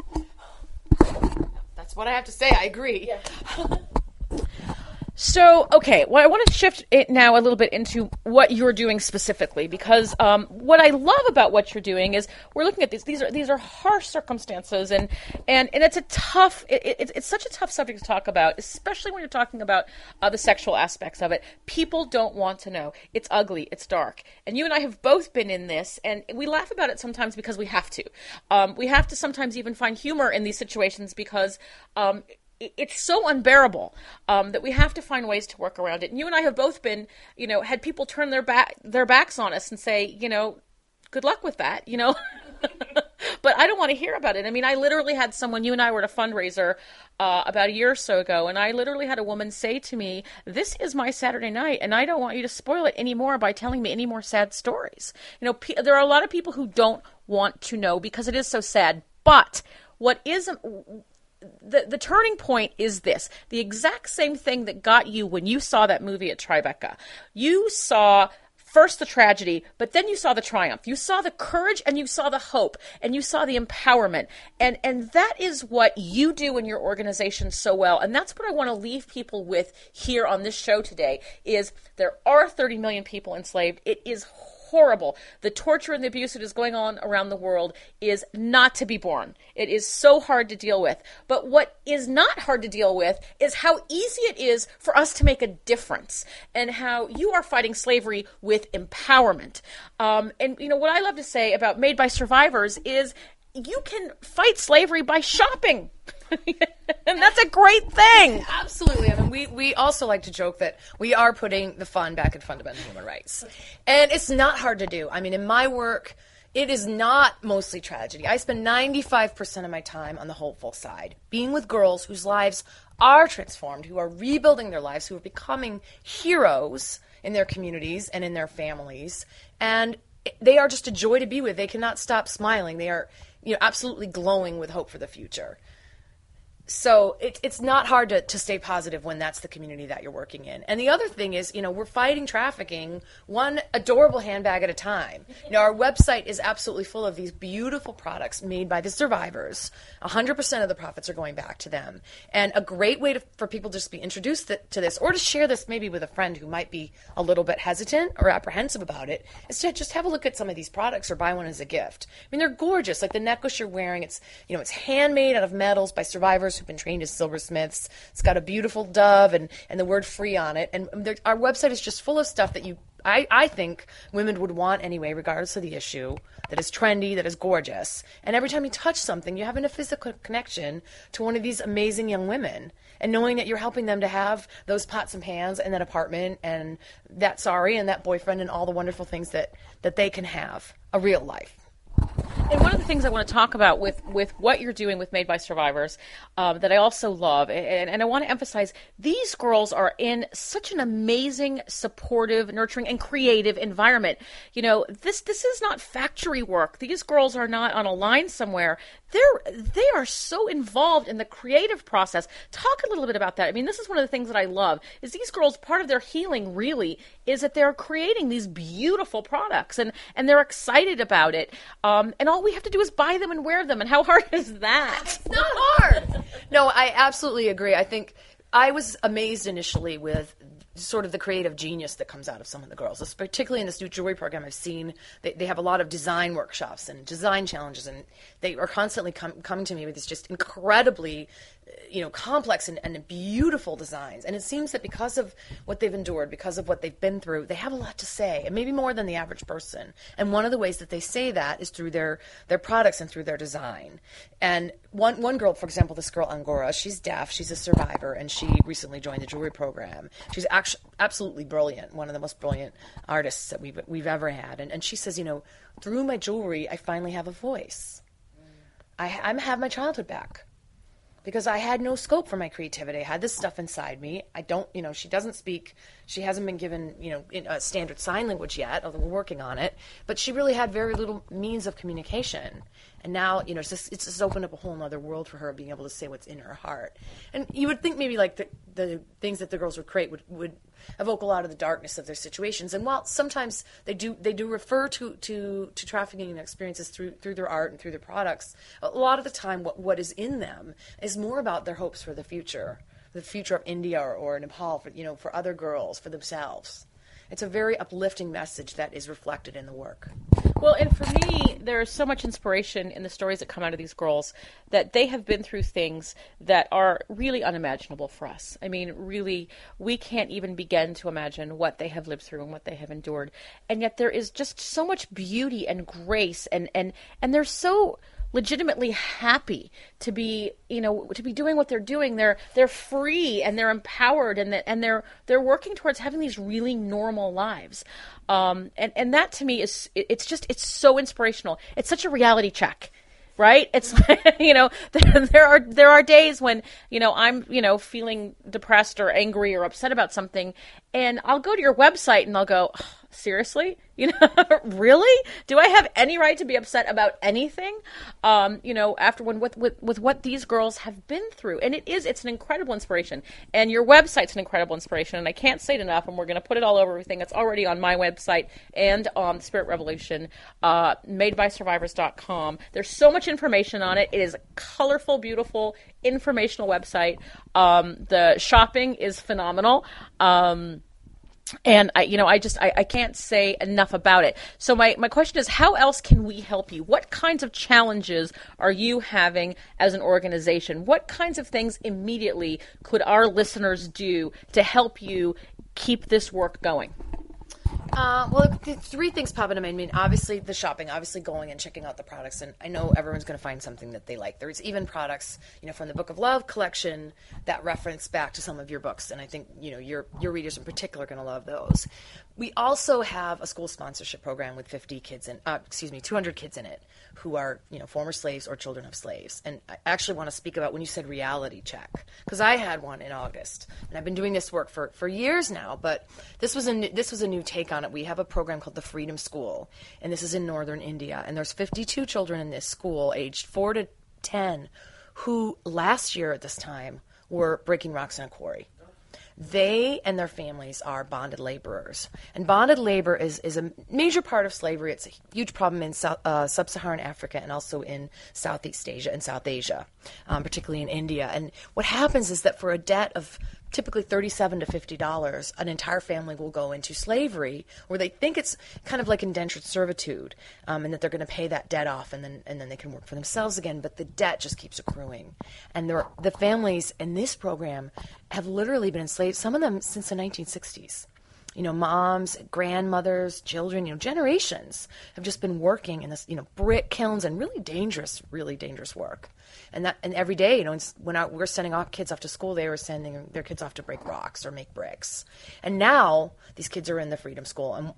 that's what I have to say. I agree. Yeah.
So, okay, well, I want to shift it now a little bit into what you're doing specifically, because um, what I love about what you're doing is we're looking at these. These are these are harsh circumstances, and and, and it's a tough. It, it, it's such a tough subject to talk about, especially when you're talking about uh, the sexual aspects of it. People don't want to know. It's ugly. It's dark. And you and I have both been in this, and we laugh about it sometimes because we have to. Um, we have to sometimes even find humor in these situations because. Um, It's so unbearable um, that we have to find ways to work around it. And you and I have both been, you know, had people turn their back their backs on us and say, you know, good luck with that, you know. But I don't want to hear about it. I mean, I literally had someone, you and I were at a fundraiser uh, about a year or so ago, and I literally had a woman say to me, "This is my Saturday night, and I don't want you to spoil it anymore by telling me any more sad stories." You know, pe- there are a lot of people who don't want to know because it is so sad. But what is The, the turning point is this. The exact same thing that got you when you saw that movie at Tribeca. You saw first the tragedy, but then you saw the triumph. You saw the courage, and you saw the hope, and you saw the empowerment. And, and that is what you do in your organization so well. And that's what I want to leave people with here on this show today, is there are thirty million people enslaved. It is horrible. The torture and the abuse that is going on around the world is not to be borne. It is so hard to deal with. But what is not hard to deal with is how easy it is for us to make a difference, and how you are fighting slavery with empowerment. Um, and, you know, what I love to say about Made by Survivors is you can fight slavery by shopping. And that's a great thing.
Absolutely. I mean, we, we also like to joke that we are putting the fun back in fundamental human rights. And it's not hard to do. I mean, in my work, it is not mostly tragedy. I spend ninety-five percent of my time on the hopeful side, being with girls whose lives are transformed, who are rebuilding their lives, who are becoming heroes in their communities and in their families. And they are just a joy to be with. They cannot stop smiling. They are, you know, absolutely glowing with hope for the future. So it, it's not hard to, to stay positive when that's the community that you're working in. And the other thing is, you know, we're fighting trafficking one adorable handbag at a time. You know, our website is absolutely full of these beautiful products made by the survivors. one hundred percent of the profits are going back to them. And a great way to, for people to just be introduced to, to this, or to share this maybe with a friend who might be a little bit hesitant or apprehensive about it, is to just have a look at some of these products or buy one as a gift. I mean, they're gorgeous. Like the necklace you're wearing, it's, you know, it's handmade out of metals by survivors who've been trained as silversmiths. It's got a beautiful dove and, and the word free on it. And there, our website is just full of stuff that you, I, I think women would want anyway, regardless of the issue, that is trendy, that is gorgeous. And every time you touch something, you're having a physical connection to one of these amazing young women. And knowing that you're helping them to have those pots and pans and that apartment and that sari and that boyfriend and all the wonderful things that, that they can have, a real life.
And one of the things I want to talk about with, with what you're doing with Made by Survivors um, that I also love, and, and I want to emphasize, these girls are in such an amazing, supportive, nurturing, and creative environment. You know, this this is not factory work. These girls are not on a line somewhere. They're they are so involved in the creative process. Talk a little bit about that. I mean, this is one of the things that I love, is these girls, part of their healing really is that they're creating these beautiful products, and, and they're excited about it. Um, and all we have to do is buy them and wear them. And how hard is that?
It's not hard. No, I absolutely agree. I think I was amazed initially with sort of the creative genius that comes out of some of the girls. It's particularly in this new jewelry program I've seen, they, they have a lot of design workshops and design challenges, and they are constantly com- coming to me with these just incredibly, you know, complex and, and beautiful designs. And it seems that because of what they've endured, because of what they've been through, they have a lot to say, and maybe more than the average person. And one of the ways that they say that is through their, their products and through their design. And one one girl, for example, this girl Angora, she's deaf, she's a survivor, and she recently joined the jewelry program. She's actually absolutely brilliant, one of the most brilliant artists that we've we've ever had. And and she says, you know, through my jewelry, I finally have a voice. I I have my childhood back. Because I had no scope for my creativity. I had this stuff inside me. I don't, you know, she doesn't speak, she hasn't been given, you know, in a standard sign language yet, although we're working on it. But she really had very little means of communication. And now, you know, it's just, it's just opened up a whole other world for her, being able to say what's in her heart. And you would think maybe like the, the things that the girls would create would, would evoke a lot of the darkness of their situations. And while sometimes they do they do refer to, to, to trafficking and experiences through through their art and through their products, a lot of the time what, what is in them is more about their hopes for the future, the future of India or, or Nepal, for, you know, for other girls, for themselves. It's a very uplifting message that is reflected in the work.
Well, and for me, there's so much inspiration in the stories that come out of these girls, that they have been through things that are really unimaginable for us. I mean, really, we can't even begin to imagine what they have lived through and what they have endured. And yet there is just so much beauty and grace, and, and, and they're so legitimately happy to be, you know, to be doing what they're doing. They're they're free and they're empowered, and that and they're they're working towards having these really normal lives. Um, and and that to me is, it's just, it's so inspirational. It's such a reality check. Right? It's like, you know, there, there are there are days when, you know, I'm, you know, feeling depressed or angry or upset about something, and I'll go to your website and I'll go, oh, seriously? You know, really? Do I have any right to be upset about anything? Um, you know, after when with, with with what these girls have been through. And it is, it's an incredible inspiration. And your website's an incredible inspiration, and I can't say it enough, and we're going to put it all over everything. It's already on my website and on Spirit Revolution, uh, made by survivors dot com. There's so much information on it. It is a colorful, beautiful, informational website. Um, the shopping is phenomenal. Um, And I, you know, I just, I, I can't say enough about it. So my, my question is, how else can we help you? What kinds of challenges are you having as an organization? What kinds of things immediately could our listeners do to help you keep this work going?
Uh, well, the three things pop into my mind. I mean, obviously the shopping, obviously going and checking out the products, and I know everyone's going to find something that they like. There's even products, you know, from the Book of Love collection that reference back to some of your books, and I think, you know, your your readers in particular are going to love those. We also have a school sponsorship program with fifty kids in, uh, excuse me, two hundred kids in it who are, you know, former slaves or children of slaves. And I actually want to speak about when you said reality check, because I had one in August, and I've been doing this work for, for years now, but this was a new, this was a new take on it. We have a program called the Freedom School, and this is in northern India, and there's fifty-two children in this school aged four to ten who last year at this time were breaking rocks in a quarry. They and their families are bonded laborers. And bonded labor is, is a major part of slavery. It's a huge problem in South, uh, sub-Saharan Africa and also in Southeast Asia and South Asia, um, particularly in India. And what happens is that for a debt of typically thirty-seven to fifty dollars, an entire family will go into slavery, where they think it's kind of like indentured servitude, um, and that they're going to pay that debt off, and then and then they can work for themselves again. But the debt just keeps accruing, and there, the families in this program have literally been enslaved, some of them since the nineteen sixties. You know, moms, grandmothers, children, you know, generations have just been working in this, you know, brick kilns and really dangerous, really dangerous work. And that, and every day, you know, when I, we're sending off kids off to school, they were sending their kids off to break rocks or make bricks. And now these kids are in the Freedom School, and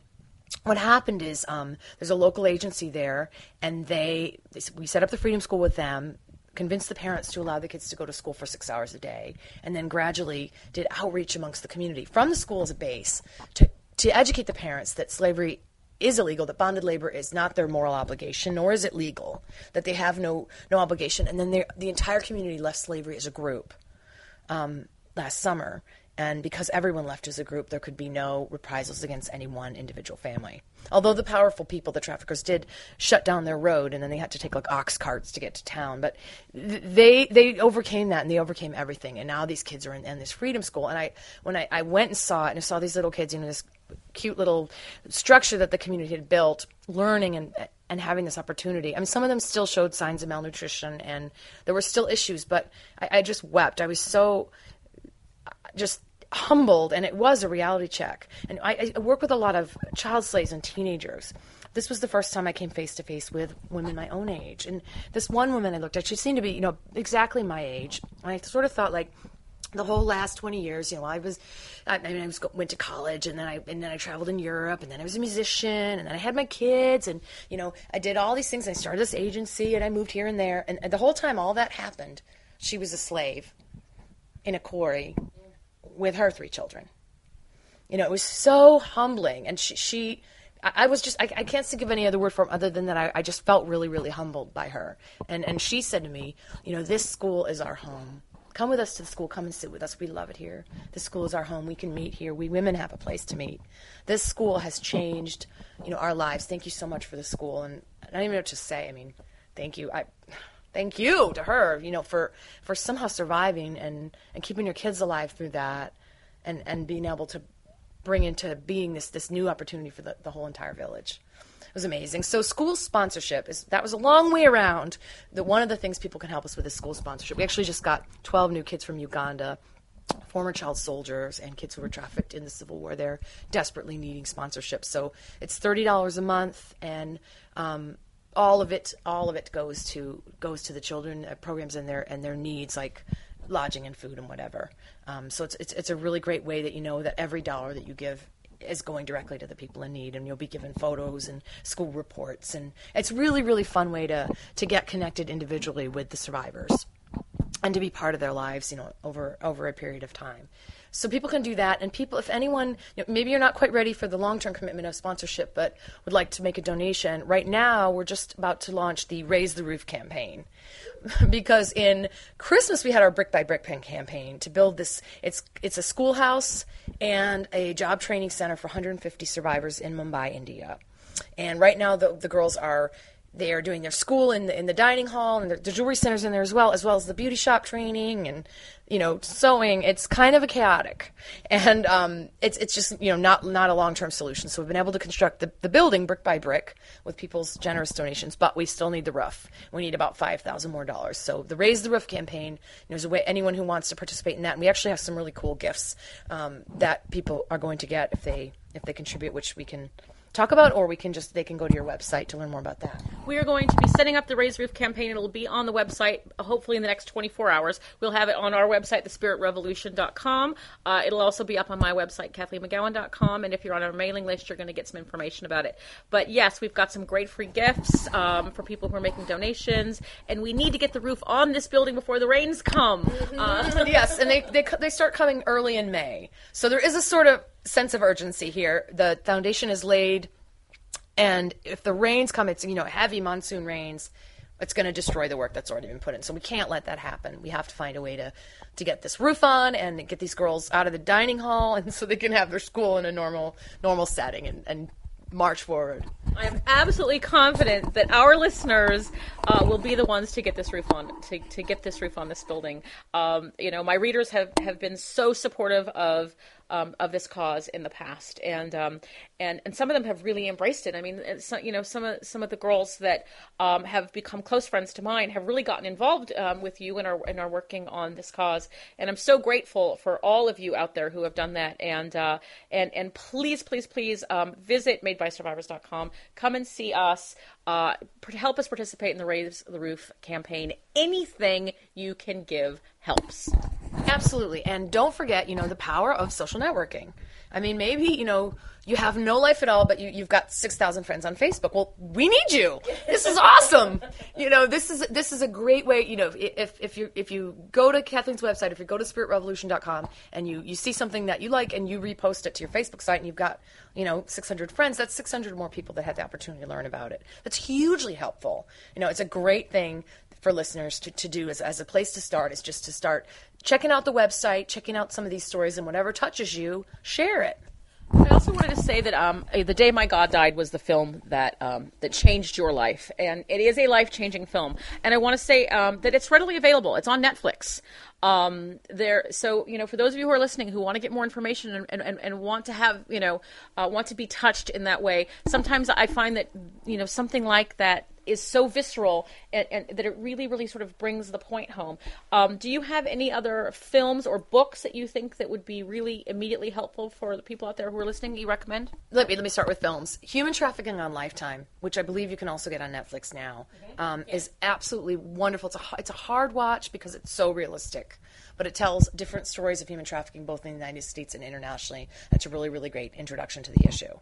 what happened is um, there's a local agency there, and they, they we set up the Freedom School with them, convinced the parents to allow the kids to go to school for six hours a day, and then gradually did outreach amongst the community from the school as a base to, to educate the parents that slavery is illegal, that bonded labor is not their moral obligation, nor is it legal, that they have no no obligation. And then the entire community left slavery as a group um, last summer. And because everyone left as a group, there could be no reprisals against any one individual family. Although the powerful people, the traffickers, did shut down their road, and then they had to take like ox carts to get to town. But th- they they overcame that, and they overcame everything. And now these kids are in, in this Freedom School. And I when I, I went and saw it, and I saw these little kids in this cute little structure that the community had built, learning and and having this opportunity. I mean, some of them still showed signs of malnutrition, and there were still issues. But I, I just wept. I was so just humbled, and it was a reality check. And I, I work with a lot of child slaves and teenagers. This was the first time I came face to face with women my own age. And this one woman I looked at, she seemed to be, you know, exactly my age. And I sort of thought, like, the whole last twenty years, you know, I was, I, I mean, I was went to college, and then I and then I traveled in Europe, and then I was a musician, and then I had my kids, and you know, I did all these things. I started this agency, and I moved here and there, and, and the whole time all that happened, she was a slave in a quarry with her three children. You know, it was so humbling. And she, she I, I was just, I, I can't think of any other word for it other than that I, I just felt really, really humbled by her. And and she said to me, you know, this school is our home. Come with us to the school. Come and sit with us. We love it here. This school is our home. We can meet here. We women have a place to meet. This school has changed, you know, our lives. Thank you so much for the school. And I don't even know what to say. I mean, thank you. I... Thank you to her, you know, for, for somehow surviving and, and keeping your kids alive through that, and, and being able to bring into being this, this new opportunity for the, the whole entire village. It was amazing. So school sponsorship, is that was a long way around. The, one of the things people can help us with is school sponsorship. We actually just got twelve new kids from Uganda, former child soldiers and kids who were trafficked in the Civil War. They're desperately needing sponsorship. So it's thirty dollars a month, and um, all of it, all of it goes to goes to the children uh, programs and their and their needs, like lodging and food and whatever. Um, so it's it's it's a really great way that you know that every dollar that you give is going directly to the people in need, and you'll be given photos and school reports, and it's really really fun way to to get connected individually with the survivors and to be part of their lives, you know, over over a period of time. So people can do that, and people, if anyone, you know, maybe you're not quite ready for the long-term commitment of sponsorship, but would like to make a donation. Right now, we're just about to launch the Raise the Roof campaign, because in Christmas we had our Brick by Brick Pen campaign to build this. It's it's a schoolhouse and a job training center for one hundred fifty survivors in Mumbai, India. And right now the the girls are. They are doing their school in the in the dining hall, and the, the jewelry center's in there as well, as well as the beauty shop training and, you know, sewing. It's kind of a chaotic, and um, it's it's just, you know, not not a long term solution. So we've been able to construct the, the building brick by brick with people's generous donations, but we still need the roof. We need about five thousand more dollars. So the Raise the Roof campaign, you know, there's a way anyone who wants to participate in that, and we actually have some really cool gifts um, that people are going to get if they if they contribute, which we can talk about, or we can just they can go to your website to learn more about that.
We are going to be setting up the Raise the Roof campaign. It'll be on the website hopefully in the next twenty-four hours. We'll have it on our website, the spirit revolution dot com. Uh, it'll also be up on my website, kathleen mcgowan dot com, and if you're on our mailing list, you're going to get some information about it. But yes, we've got some great free gifts um, for people who are making donations, and we need to get the roof on this building before the rains come. Uh,
yes, and they, they they start coming early in May. So there is a sort of sense of urgency here. The foundation is laid, and if the rains come, it's, you know, heavy monsoon rains, it's going to destroy the work that's already been put in. So we can't let that happen. We have to find a way to, to get this roof on and get these girls out of the dining hall, and so they can have their school in a normal normal setting and, and march forward.
I am absolutely confident that our listeners uh, will be the ones to get this roof on to, to get this roof on this building. Um, you know, my readers have, have been so supportive of um, of this cause in the past, and um, and and some of them have really embraced it. I mean, some, you know, some of some of the girls that um, have become close friends to mine have really gotten involved um, with you and are and are working on this cause. And I'm so grateful for all of you out there who have done that. And uh, and and please, please, please um, visit made by survivors dot com. Come and see us. Uh, help us participate in the Raise the Roof campaign. Anything you can give helps.
Absolutely. And don't forget, you know, the power of social networking. I mean, maybe, you know, you have no life at all, but you, you've got six thousand friends on Facebook. Well, we need you. This is awesome. You know, this is this is a great way, you know, if if you if you go to Kathleen's website, if you go to spirit revolution dot com and you, you see something that you like and you repost it to your Facebook site and you've got, you know, six hundred friends, that's six hundred more people that had the opportunity to learn about it. That's hugely helpful. You know, it's a great thing for listeners to, to do as, as a place to start, is just to start checking out the website, checking out some of these stories, and whatever touches you, share it.
I also wanted to say that um, The Day My God Died was the film that um, that changed your life, and it is a life-changing film. And I want to say um, that it's readily available. It's on Netflix. Um, there, so you know, for those of you who are listening who want to get more information and, and, and want to have, you know, uh, want to be touched in that way, sometimes I find that, you know, something like that is so visceral and, and that it really, really sort of brings the point home. Um, do you have any other films or books that you think that would be really immediately helpful for the people out there who are listening you recommend?
Let me let me start with films. Human Trafficking on Lifetime, which I believe you can also get on Netflix now, um, yeah. is absolutely wonderful. It's a, it's a hard watch because it's so realistic, but it tells different stories of human trafficking both in the United States and internationally. It's a really, really great introduction to the issue.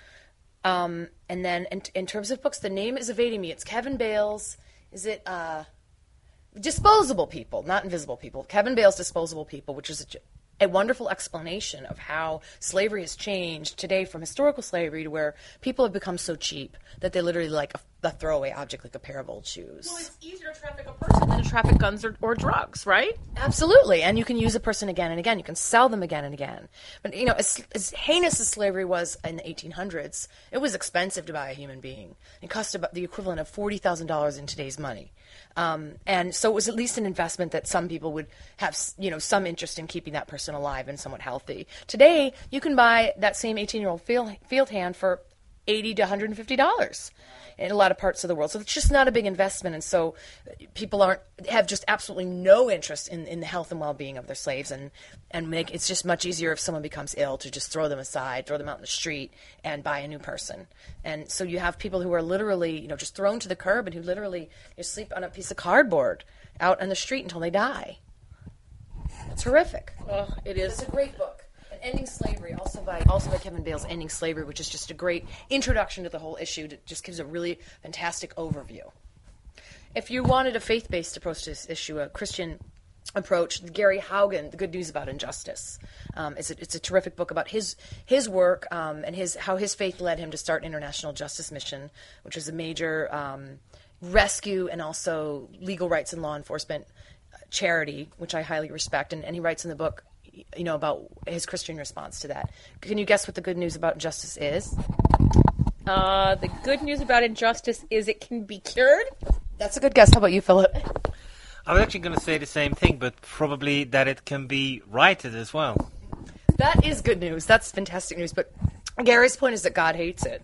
Um, and then in, in terms of books, the name is evading me. It's Kevin Bales. Is it uh, Disposable People, not Invisible People. Kevin Bales' Disposable People, which is a, a wonderful explanation of how slavery has changed today from historical slavery to where people have become so cheap that they literally like a, a throwaway object like a pair of old shoes.
Well, it's easier to traffic a person than to traffic guns or, or drugs, right?
Absolutely. And you can use a person again and again. You can sell them again and again. But, you know, as, as heinous as slavery was in the eighteen hundreds, it was expensive to buy a human being. It cost about the equivalent of forty thousand dollars in today's money. Um, and so it was at least an investment that some people would have, you know, some interest in keeping that person alive and somewhat healthy. Today, you can buy that same eighteen-year-old field, field hand for eighty to one hundred fifty dollars in a lot of parts of the world. So it's just not a big investment. And so people aren't have just absolutely no interest in, in the health and well-being of their slaves. And, and make it's just much easier if someone becomes ill to just throw them aside, throw them out in the street, and buy a new person. And so you have people who are literally, you know, just thrown to the curb and who literally you know, sleep on a piece of cardboard out on the street until they die. It's horrific.
Oh, it is.
It's a great book. Ending Slavery, also by also by Kevin Bales, Ending Slavery, which is just a great introduction to the whole issue. It just gives a really fantastic overview. If you wanted a faith-based approach to this issue, a Christian approach, Gary Haugen, The Good News About Injustice, um, it's, a, it's a terrific book about his his work um, and his how his faith led him to start International Justice Mission, which is a major um, rescue and also legal rights and law enforcement charity, which I highly respect. And, and he writes in the book, you know, about his Christian response to that. Can you guess what the good news about injustice is?
Uh, the good news about injustice is it can be cured.
That's a good guess. How about you, Philip?
I was actually going to say the same thing, but probably that it can be righted as well.
That is good news. That's fantastic news. But Gary's point is that God hates it.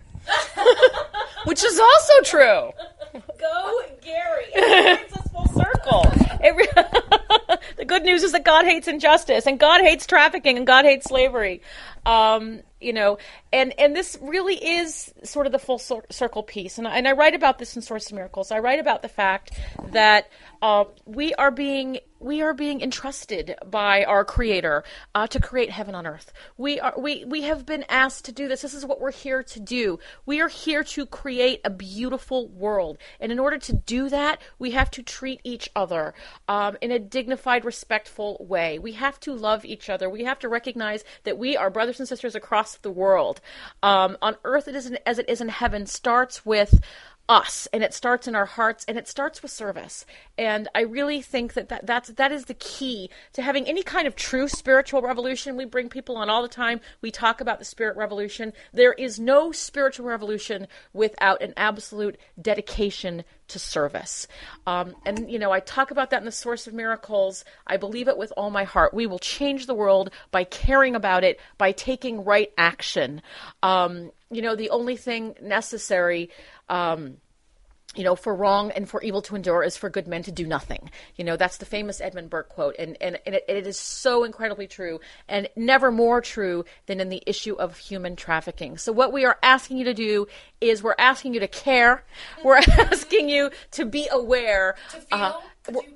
Which is also true.
Go, Gary. It brings us full circle. It re- the good news is that God hates injustice, and God hates trafficking, and God hates slavery. Um, you know, and, and this really is sort of the full cir- circle piece. And I, and I write about this in Source of Miracles. I write about the fact that uh, we are being we are being entrusted by our Creator uh, to create heaven on earth. We are we we have been asked to do this. This is what we're here to do. We are here to create a beautiful world, and in order to do that, we have to treat each other um, in a dignified, respectful way. We have to love each other. We have to recognize that we are brothers and sisters across the world. Um, on earth, it is in, as it is in heaven, starts with us, and it starts in our hearts, and it starts with service. And I really think that, that that's, that is the key to having any kind of true spiritual revolution. We bring people on all the time. We talk about the spirit revolution. There is no spiritual revolution without an absolute dedication to service. Um, and, you know, I talk about that in the Source of Miracles. I believe it with all my heart. We will change the world by caring about it, by taking right action. Um, you know, the only thing necessary um, you know, for wrong and for evil to endure is for good men to do nothing. You know, that's the famous Edmund Burke quote. And, and, and it, it is so incredibly true, and never more true than in the issue of human trafficking. So what we are asking you to do is we're asking you to care. We're asking you to be aware.
To feel. Uh, to,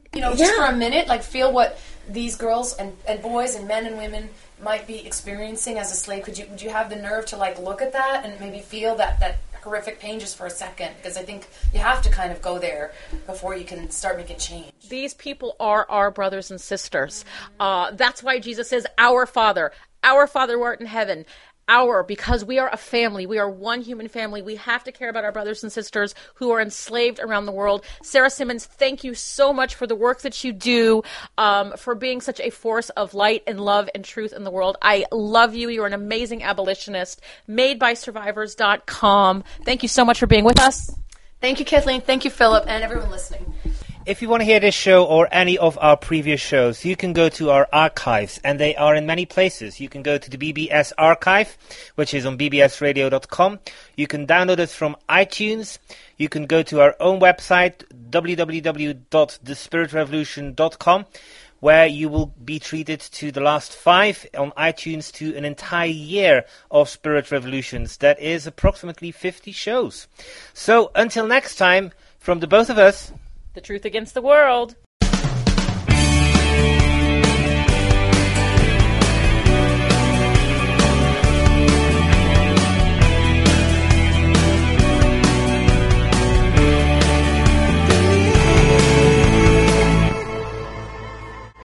you know, just
Yeah.
for a minute, like feel what these girls and, and boys and men and women might be experiencing as a slave? Could you would you have the nerve to like look at that and maybe feel that, that horrific pain just for a second? Because I think you have to kind of go there before you can start making change.
These people are our brothers and sisters. Uh, that's why Jesus says, "Our Father, our Father who art in heaven." Our, because we are a family. We are one human family. We have to care about our brothers and sisters who are enslaved around the world. Sarah Simmons, thank you so much for the work that you do, um, for being such a force of light and love and truth in the world. I love you. You're an amazing abolitionist. made by survivors dot com. Thank you so much for being with us.
Thank you, Kathleen. Thank you, Philip, and everyone listening.
If you want to hear this show or any of our previous shows, you can go to our archives, and they are in many places. You can go to the B B S archive, which is on b b s radio dot com. You can download it from iTunes. You can go to our own website, w w w dot the spirit revolution dot com, where you will be treated to the last five on iTunes to an entire year of Spirit Revolutions. That is approximately fifty shows. So until next time, from the both of us,
The truth against the world.